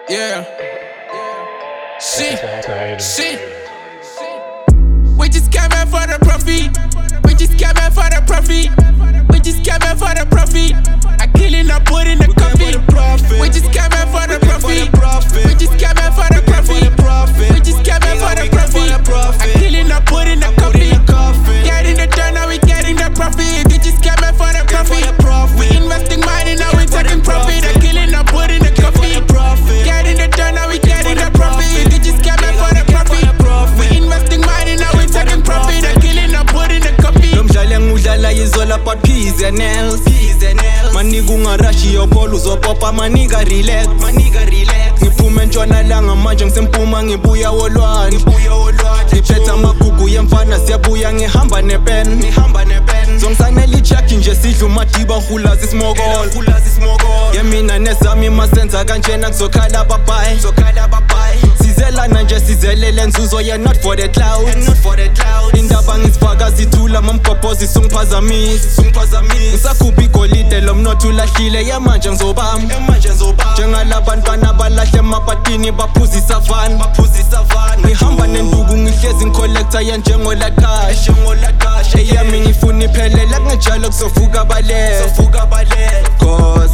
Yeah. Shit. We just came out for the profit. We just came out for the profit. We just came out for the profit. I kill it, I put in the coffee. We just came out for the profit. We just came out for the profit. We just came out for the profit. I kill it, I put in the coffee. Getting the turn, now we getting the profit. We just came out for the profit. We investing money, now we taking profit. I kill it, I put in the coffee. Getting the turn, now we getting the profit. We just came out for the profit. We investing money, now we taking profit. I kill it, I put in the coffee. Udlala is all about P's and L's. Maniga ungarashi yophola uzopopa maniga relax. Ngiphume ntshonalanga manje ngisempuma ngibuya wolwandle. Ngiphethe amagugu yemfana siyabuya ngihamba nepen. Zongisanele ichaki nje sidla umadiba hulazi isimokolo. Yemina nesami masenza kanjena kuzokhala babayi. Sizelana nje sizelele nzuzo yeah not for the cloud. Indaba ngizifaka zithula mamgobhozi sungiphazamisa. Ngisakhupha igolide lo mnotho ulahlile yamanje ngizobamba. Njengalabantwana balahle emapatini baphuzisa van. Ngihamba nenduku ngihlezi ngicollector yenjengolaqhashi. Eyami ngifuna iphelele kungenjalo kuzovuka balele.